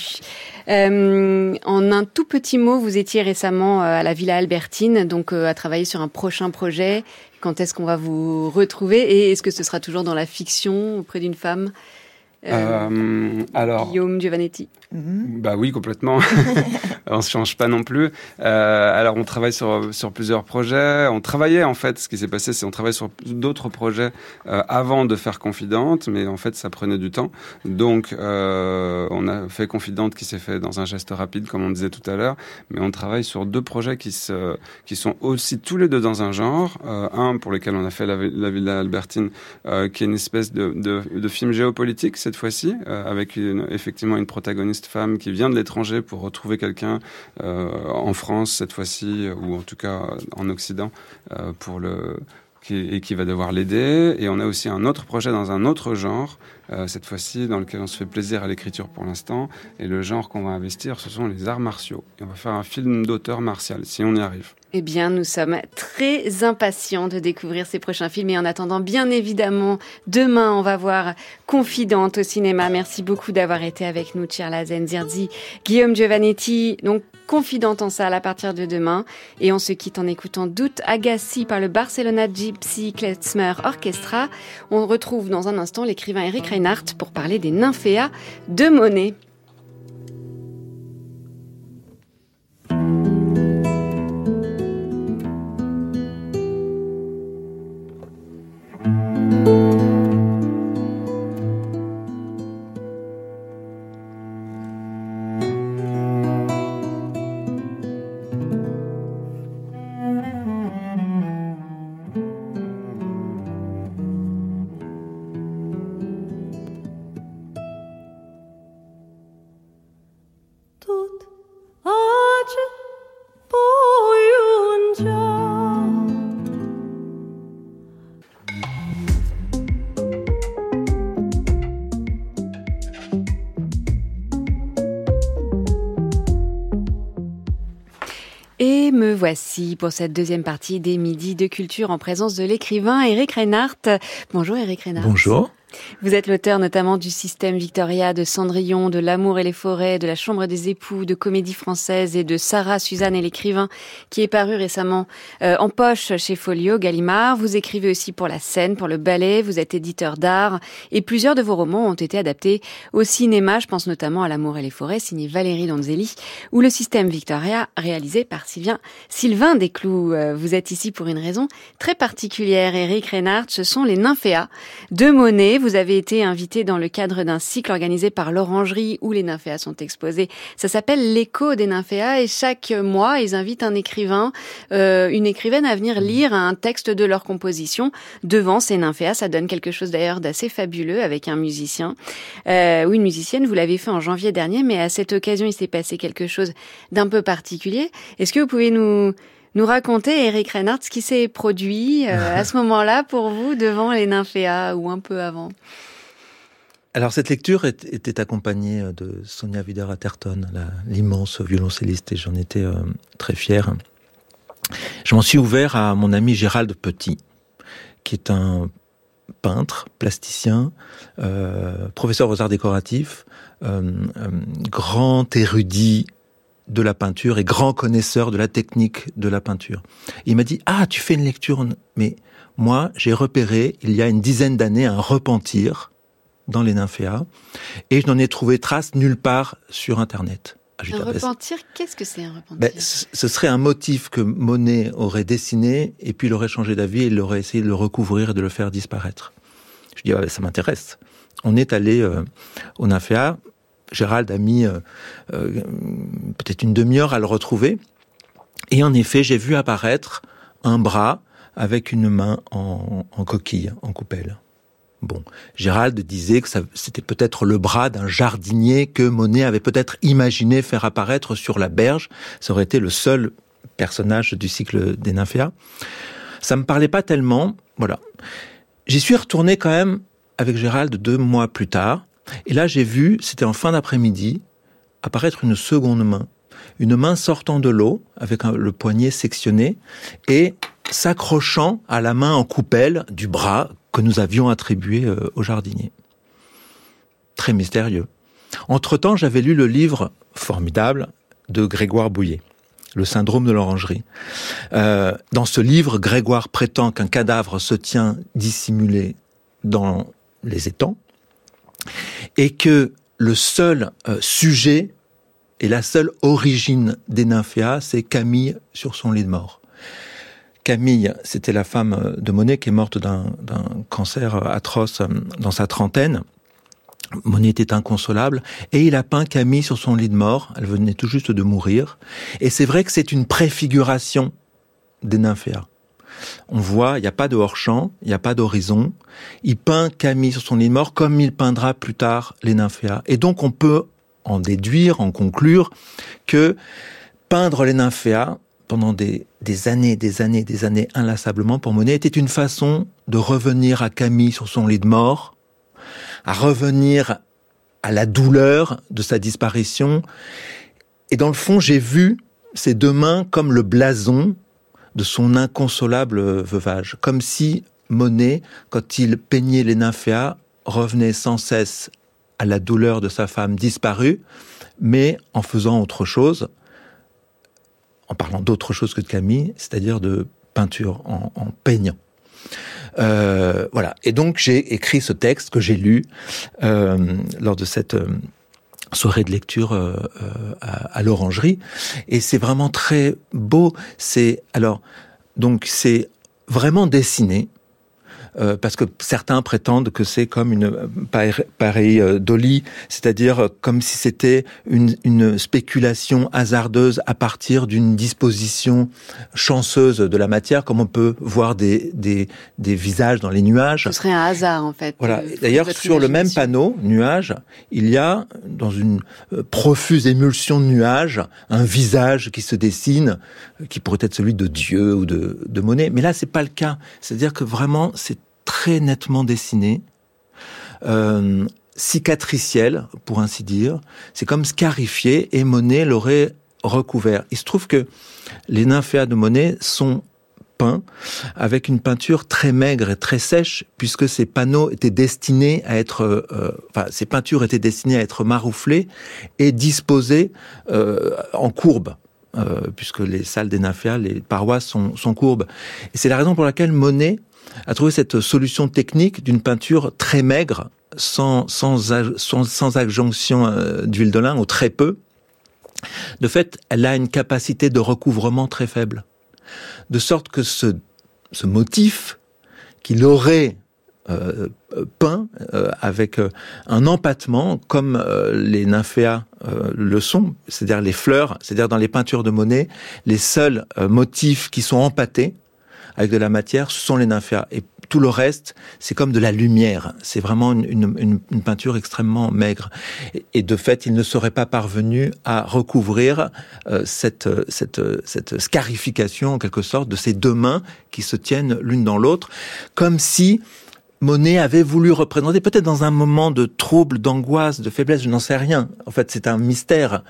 Euh, en un tout petit mot, vous étiez récemment à la Villa Albertine, donc euh, à travailler sur un prochain projet. Quand est-ce qu'on va vous retrouver et est-ce que ce sera toujours dans la fiction auprès d'une femme ? Euh, euh, alors, Guillaume Giovannetti. Bah oui, complètement. On se change pas non plus. Euh, alors, on travaille sur sur plusieurs projets. On travaillait en fait. Ce qui s'est passé, c'est on travaillait sur d'autres projets euh, avant de faire Confidente, mais en fait, ça prenait du temps. Donc, euh, on a fait Confidente, qui s'est fait dans un geste rapide, comme on disait tout à l'heure. Mais on travaille sur deux projets qui se qui sont aussi tous les deux dans un genre. Euh, un pour lequel on a fait la, la Villa Albertine, euh, qui est une espèce de de, de film géopolitique cette fois-ci, euh, avec une, effectivement une protagoniste femme qui vient de l'étranger pour retrouver quelqu'un euh, en France cette fois-ci, ou en tout cas en Occident, euh, pour le qui, et qui va devoir l'aider. Et on a aussi un autre projet dans un autre genre, euh, cette fois-ci dans lequel on se fait plaisir à l'écriture pour l'instant. Et le genre qu'on va investir, ce sont les arts martiaux. Et on va faire un film d'auteur martial, si on y arrive. Eh bien, nous sommes très impatients de découvrir ces prochains films. Et en attendant, bien évidemment, demain, on va voir Confidente au cinéma. Merci beaucoup d'avoir été avec nous, Tcherla Zenzirzi, Guillaume Giovannetti. Donc, Confidente en salle à partir de demain. Et on se quitte en écoutant Doute Agassi par le Barcelona Gypsy Klezmer Orchestra. On retrouve dans un instant l'écrivain Eric Reinhardt pour parler des nymphéas de Monet. Et me voici pour cette deuxième partie des Midis de Culture en présence de l'écrivain Eric Reinhardt. Bonjour Eric Reinhardt. Bonjour. Vous êtes l'auteur notamment du Système Victoria, de Cendrillon, de L'amour et les forêts, de La chambre des époux, de Comédie française et de Sarah, Suzanne et l'écrivain, qui est paru récemment euh, en poche chez Folio, Gallimard. Vous écrivez aussi pour la scène, pour le ballet, vous êtes éditeur d'art et plusieurs de vos romans ont été adaptés au cinéma. Je pense notamment à L'amour et les forêts, signé Valérie Donzelli, ou Le Système Victoria, réalisé par Sylvain, Sylvain Desclous. Vous êtes ici pour une raison très particulière, Eric Reinhardt, ce sont les nymphéas de Monet. Vous avez été invité dans le cadre d'un cycle organisé par l'Orangerie où les nymphéas sont exposés. Ça s'appelle l'écho des nymphéas et chaque mois, ils invitent un écrivain, euh, une écrivaine à venir lire un texte de leur composition devant ces nymphéas. Ça donne quelque chose d'ailleurs d'assez fabuleux avec un musicien euh, ou une musicienne. Vous l'avez fait en janvier dernier, mais à cette occasion, il s'est passé quelque chose d'un peu particulier. Est-ce que vous pouvez nous... nous raconter, Eric Reinhardt, ce qui s'est produit euh, à ce moment-là pour vous devant les nymphéas ou un peu avant? Alors cette lecture est, était accompagnée de Sonia Wider-Atherton, l'immense violoncelliste, et j'en étais euh, très fier. Je m'en suis ouvert à mon ami Gérald Petit, qui est un peintre, plasticien, euh, professeur aux arts décoratifs, euh, euh, grand érudit de la peinture et grand connaisseur de la technique de la peinture. Il m'a dit « Ah, tu fais une lecture !» Mais moi, j'ai repéré, il y a une dizaine d'années, un repentir dans les nymphéas, et je n'en ai trouvé trace nulle part sur Internet. Ah, un repentir, qu'est-ce que c'est un repentir? ben, Ce serait un motif que Monet aurait dessiné, et puis il aurait changé d'avis, et il aurait essayé de le recouvrir et de le faire disparaître. Je dis ah, « Ça m'intéresse !» On est allé euh, au nymphéas. Gérald a mis euh, euh, peut-être une demi-heure à le retrouver. Et en effet, j'ai vu apparaître un bras avec une main en, en coquille, en coupelle. Bon, Gérald disait que ça, c'était peut-être le bras d'un jardinier que Monet avait peut-être imaginé faire apparaître sur la berge. Ça aurait été le seul personnage du cycle des nymphéas. Ça me parlait pas tellement, voilà. J'y suis retourné quand même avec Gérald deux mois plus tard. Et là, j'ai vu, c'était en fin d'après-midi, apparaître une seconde main. Une main sortant de l'eau, avec un, le poignet sectionné, et s'accrochant à la main en coupelle du bras que nous avions attribué euh, au jardinier. Très mystérieux. Entre-temps, j'avais lu le livre formidable de Grégoire Bouillet, Le syndrome de l'orangerie. Euh, dans ce livre, Grégoire prétend qu'un cadavre se tient dissimulé dans les étangs, et que le seul euh, sujet et la seule origine des nymphéas, c'est Camille sur son lit de mort. Camille, c'était la femme de Monet qui est morte d'un, d'un cancer atroce dans sa trentaine. Monet était inconsolable et il a peint Camille sur son lit de mort. Elle venait tout juste de mourir. Et c'est vrai que c'est une préfiguration des nymphéas. On voit, il n'y a pas de hors-champ, il n'y a pas d'horizon. Il peint Camille sur son lit de mort comme il peindra plus tard les nymphéas. Et donc on peut en déduire, en conclure, que peindre les nymphéas pendant des, des années, des années, des années inlassablement pour Monet était une façon de revenir à Camille sur son lit de mort, à revenir à la douleur de sa disparition. Et dans le fond, j'ai vu ces deux mains comme le blason de son inconsolable veuvage. Comme si Monet, quand il peignait les nymphéas, revenait sans cesse à la douleur de sa femme disparue, mais en faisant autre chose, en parlant d'autre chose que de Camille, c'est-à-dire de peinture, en, en peignant. Euh, voilà. Et donc, j'ai écrit ce texte que j'ai lu euh, lors de cette... Euh, soirée de lecture euh, à, à l'Orangerie, et c'est vraiment très beau. C'est alors donc c'est vraiment dessiné. Euh, parce que certains prétendent que c'est comme une pareille euh, Dolly, c'est-à-dire comme si c'était une, une spéculation hasardeuse à partir d'une disposition chanceuse de la matière, comme on peut voir des, des, des visages dans les nuages. Ce serait un hasard, en fait. Voilà. D'ailleurs, sur le même panneau, nuage, il y a, dans une profuse émulsion de nuages, un visage qui se dessine, qui pourrait être celui de Dieu ou de, de Monet. Mais là, c'est pas le cas. C'est-à-dire que vraiment, c'est très nettement dessiné, euh, cicatriciel, pour ainsi dire. C'est comme scarifié, et Monet l'aurait recouverts. Il se trouve que les nymphéas de Monet sont peints avec une peinture très maigre et très sèche, puisque ces panneaux étaient destinés à être, euh, enfin, ces peintures étaient destinées à être marouflées et disposées euh, en courbe. Euh, puisque les salles des nymphéas, les parois sont, sont courbes. Et c'est la raison pour laquelle Monet a trouvé cette solution technique d'une peinture très maigre, sans, sans, sans, sans adjonction euh, d'huile de lin, ou très peu. De fait, elle a une capacité de recouvrement très faible. De sorte que ce, ce motif qu'il aurait euh, peint euh, avec euh, un empattement, comme euh, les nymphéas euh, le sont, c'est-à-dire les fleurs, c'est-à-dire dans les peintures de Monet, les seuls euh, motifs qui sont empâtés avec de la matière, ce sont les nymphéas. Et tout le reste, c'est comme de la lumière. C'est vraiment une, une, une peinture extrêmement maigre. Et, et de fait, il ne serait pas parvenu à recouvrir euh, cette, cette, cette scarification, en quelque sorte, de ces deux mains qui se tiennent l'une dans l'autre, comme si Monet avait voulu représenter, peut-être dans un moment de trouble, d'angoisse, de faiblesse, je n'en sais rien. En fait, c'est un mystère.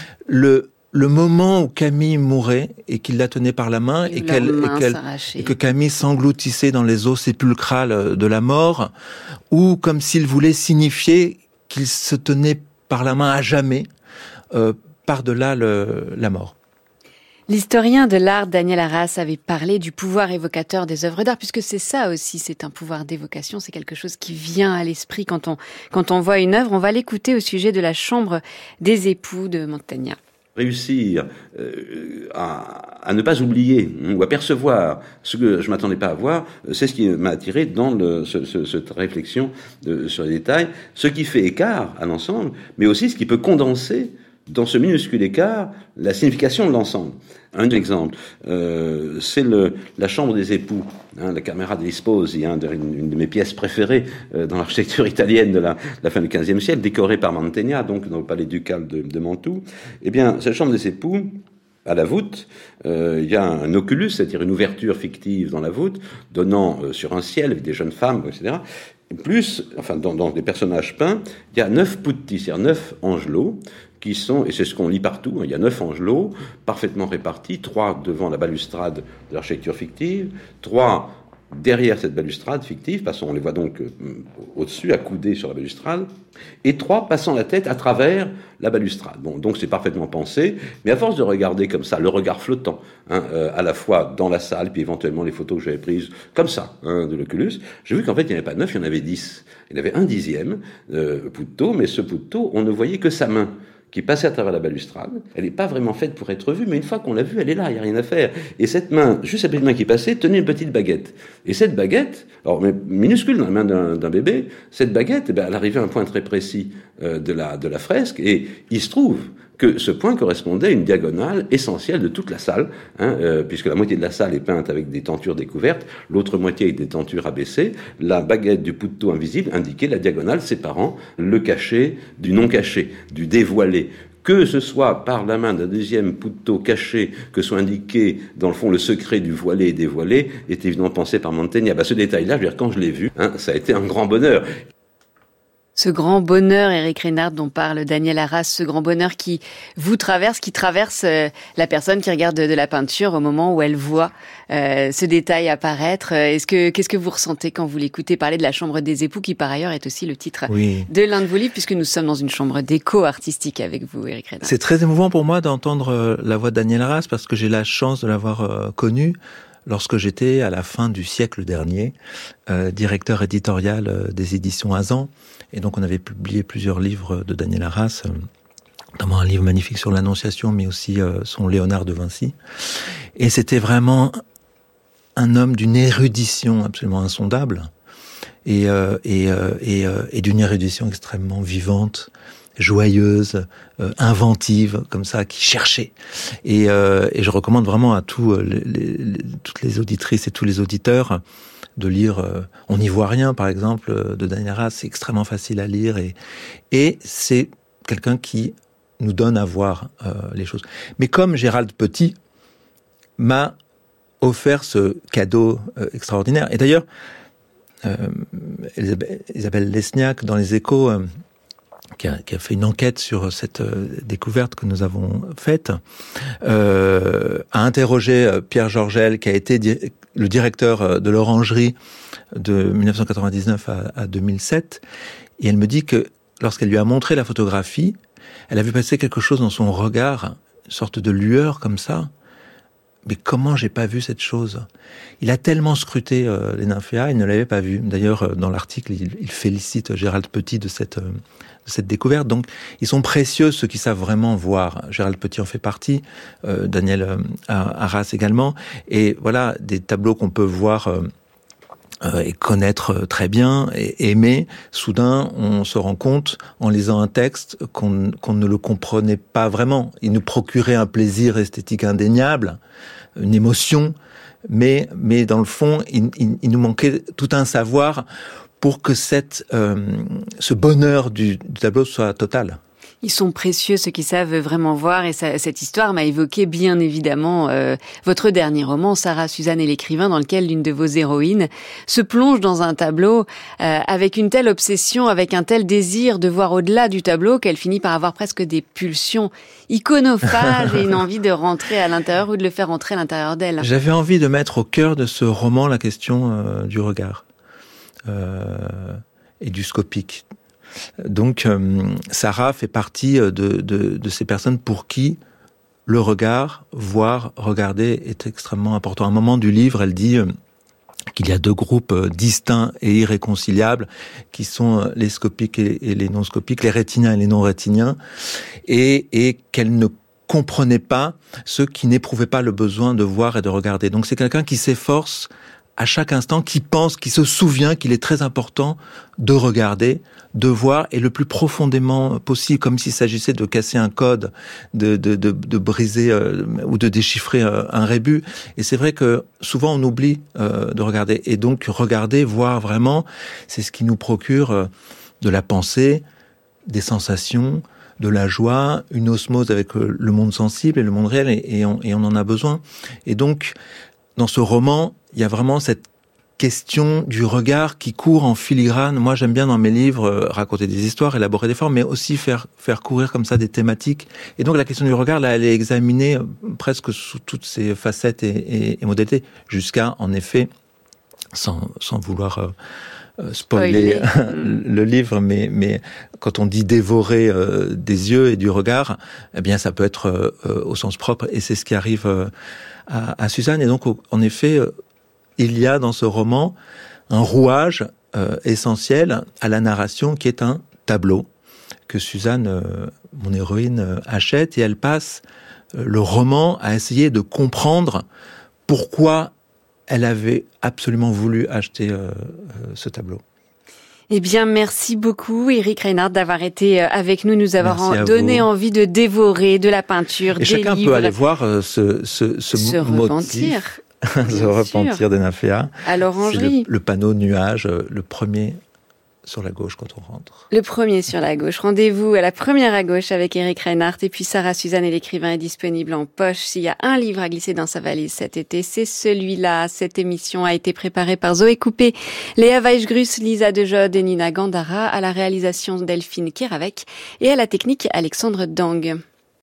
Le, le moment où Camille mourait et qu'il la tenait par la main et, et, qu'elle, et, qu'elle, et que Camille s'engloutissait dans les eaux sépulcrales de la mort, ou comme s'il voulait signifier qu'il se tenait par la main à jamais, euh, par-delà le, la mort. L'historien de l'art Daniel Arras avait parlé du pouvoir évocateur des œuvres d'art, puisque c'est ça aussi, c'est un pouvoir d'évocation, c'est quelque chose qui vient à l'esprit quand on, quand on voit une œuvre. On va l'écouter au sujet de la chambre des époux de Mantegna. Réussir euh, à, à ne pas oublier ou à percevoir ce que je ne m'attendais pas à voir, c'est ce qui m'a attiré dans le, ce, ce, cette réflexion de, sur les détails, ce qui fait écart à l'ensemble, mais aussi ce qui peut condenser dans ce minuscule écart la signification de l'ensemble. Un exemple, euh, c'est le, la chambre des époux, hein, la Camera degli Sposi, hein, une, une de mes pièces préférées euh, dans l'architecture italienne de la, de la fin du quinzième siècle, décorée par Mantegna, donc dans le palais ducal de, de Mantoue. Eh bien, cette chambre des époux, à la voûte, euh, il y a un oculus, c'est-à-dire une ouverture fictive dans la voûte, donnant euh, sur un ciel avec des jeunes femmes, et cetera. Et plus, enfin, dans, dans des personnages peints, il y a neuf putti, c'est-à-dire neuf angelots, qui sont, et c'est ce qu'on lit partout, il y a neuf angelots, parfaitement répartis, trois devant la balustrade de l'architecture fictive, trois derrière cette balustrade fictive, parce qu'on les voit donc au-dessus, accoudés sur la balustrade, et trois passant la tête à travers la balustrade. Bon, donc c'est parfaitement pensé, mais à force de regarder comme ça, le regard flottant, hein, euh, à la fois dans la salle, puis éventuellement les photos que j'avais prises comme ça, hein, de l'Oculus, j'ai vu qu'en fait il n'y en avait pas neuf, il y en avait dix. Il y avait un dixième euh, Puto, mais ce Puto, on ne voyait que sa main, qui passait à travers la balustrade. Elle n'est pas vraiment faite pour être vue, mais une fois qu'on l'a vue, elle est là, il n'y a rien à faire. Et cette main, juste cette petite main qui passait, tenait une petite baguette. Et cette baguette, alors mais minuscule dans la main d'un, d'un bébé, cette baguette, eh bien, elle arrivait à un point très précis euh, de, la, de la fresque, et il se trouve que ce point correspondait à une diagonale essentielle de toute la salle, hein, euh, puisque la moitié de la salle est peinte avec des tentures découvertes, l'autre moitié avec des tentures abaissées. La baguette du Puto invisible indiquait la diagonale séparant le caché du non caché, du dévoilé. Que ce soit par la main d'un deuxième Puto caché, que soit indiqué, dans le fond, le secret du voilé et dévoilé, est évidemment pensé par Mantegna. Bah, ce détail-là, je veux dire, quand je l'ai vu, hein, ça a été un grand bonheur. Ce grand bonheur, Éric Reynard, dont parle Daniel Arras, ce grand bonheur qui vous traverse, qui traverse euh, la personne qui regarde de, de la peinture au moment où elle voit euh, ce détail apparaître. Est-ce que, qu'est-ce que vous ressentez quand vous l'écoutez parler de la chambre des époux, qui par ailleurs est aussi le titre oui. de l'un de vos livres, puisque nous sommes dans une chambre d'écho artistique avec vous, Éric Reynard. C'est très émouvant pour moi d'entendre la voix de Daniel Arras, parce que j'ai la chance de l'avoir euh, connu lorsque j'étais, à la fin du siècle dernier, euh, directeur éditorial euh, des éditions Azan. Et donc on avait publié plusieurs livres de Daniel Arras, euh, notamment un livre magnifique sur l'Annonciation, mais aussi euh, son Léonard de Vinci. Et c'était vraiment un homme d'une érudition absolument insondable, et, euh, et, euh, et, euh, et d'une érudition extrêmement vivante, joyeuse, euh, inventive, comme ça, qui cherchait. Et, euh, et je recommande vraiment à tous les, les, toutes les auditrices et tous les auditeurs de lire euh, On n'y voit rien, par exemple, de Daniel Arras. C'est extrêmement facile à lire, et, et c'est quelqu'un qui nous donne à voir euh, les choses. Mais comme Gérald Petit m'a offert ce cadeau euh, extraordinaire, et d'ailleurs, euh, Isabelle Lesniak, dans Les Échos, euh, qui a, qui a fait une enquête sur cette euh, découverte que nous avons faite, euh, a interrogé euh, Pierre Georgel, qui a été di- le directeur de l'Orangerie de dix-neuf cent quatre-vingt-dix-neuf à, à deux mille sept, et elle me dit que lorsqu'elle lui a montré la photographie, elle a vu passer quelque chose dans son regard, une sorte de lueur comme ça. Mais comment j'ai pas vu cette chose? Il a tellement scruté euh, les nymphéas, il ne l'avait pas vu. D'ailleurs, euh, dans l'article, il, il félicite Gérald Petit de cette, euh, de cette découverte. Donc, ils sont précieux, ceux qui savent vraiment voir. Gérald Petit en fait partie, euh, Daniel euh, Arras également. Et voilà, des tableaux qu'on peut voir euh, euh, et connaître très bien, et aimer. Soudain, on se rend compte, en lisant un texte, qu'on, qu'on ne le comprenait pas vraiment. Il nous procurait un plaisir esthétique indéniable, une émotion, mais, mais dans le fond, il, il, il nous manquait tout un savoir pour que cette, euh, ce bonheur du, du tableau soit total. Ils sont précieux, ceux qui savent vraiment voir, et ça, cette histoire m'a évoqué bien évidemment euh, votre dernier roman, Sarah, Suzanne et l'écrivain, dans lequel l'une de vos héroïnes se plonge dans un tableau euh, avec une telle obsession, avec un tel désir de voir au-delà du tableau qu'elle finit par avoir presque des pulsions iconophages et une envie de rentrer à l'intérieur ou de le faire entrer à l'intérieur d'elle. J'avais envie de mettre au cœur de ce roman la question euh, du regard euh, et du scopique. Donc, euh, Sarah fait partie de, de, de ces personnes pour qui le regard, voir, regarder, est extrêmement important. À un moment du livre, elle dit euh, qu'il y a deux groupes euh, distincts et irréconciliables, qui sont euh, les scopiques et, et les non-scopiques, les rétiniens et les non-rétiniens, et, et qu'elle ne comprenait pas ceux qui n'éprouvaient pas le besoin de voir et de regarder. Donc, c'est quelqu'un qui s'efforce à chaque instant, qui pense, qui se souvient qu'il est très important de regarder, de voir, et le plus profondément possible, comme s'il s'agissait de casser un code, de, de, de, de briser euh, ou de déchiffrer euh, un rébus. Et c'est vrai que souvent on oublie euh, de regarder. Et donc regarder, voir vraiment, c'est ce qui nous procure euh, de la pensée, des sensations, de la joie, une osmose avec euh, le monde sensible et le monde réel, et, et, on, et on en a besoin. Et donc, dans ce roman, il y a vraiment cette question du regard qui court en filigrane. Moi, j'aime bien dans mes livres euh, raconter des histoires, élaborer des formes, mais aussi faire faire courir comme ça des thématiques. Et donc la question du regard, là, elle est examinée euh, presque sous toutes ses facettes et, et, et modalités, jusqu'à, en effet, sans sans vouloir euh, euh, spoiler le livre, mais mais quand on dit dévorer euh, des yeux et du regard, eh bien ça peut être euh, au sens propre, et c'est ce qui arrive euh, à, à Suzanne. Et donc, en effet, euh, il y a dans ce roman un rouage euh, essentiel à la narration, qui est un tableau que Suzanne, euh, mon héroïne, euh, achète, et elle passe euh, le roman à essayer de comprendre pourquoi elle avait absolument voulu acheter euh, euh, ce tableau. Eh bien, merci beaucoup, Éric Reinhardt, d'avoir été avec nous, nous avoir en donné envie de dévorer de la peinture, et des chacun livres. Peut aller voir euh, ce, ce, ce se motif, se repentir des nymphéas. À l'Orangerie. C'est le, le panneau nuage, le premier sur la gauche quand on rentre. Le premier sur la gauche. Rendez-vous à la première à gauche avec Éric Reinhardt. Et puis Sarah, Suzanne et l'écrivain est disponible en poche. S'il y a un livre à glisser dans sa valise cet été, c'est celui-là. Cette émission a été préparée par Zoé Coupé, Léa Weichgrus, Lisa Dejode et Nina Gandara, à la réalisation Delphine Kéravec et à la technique Alexandre Dang.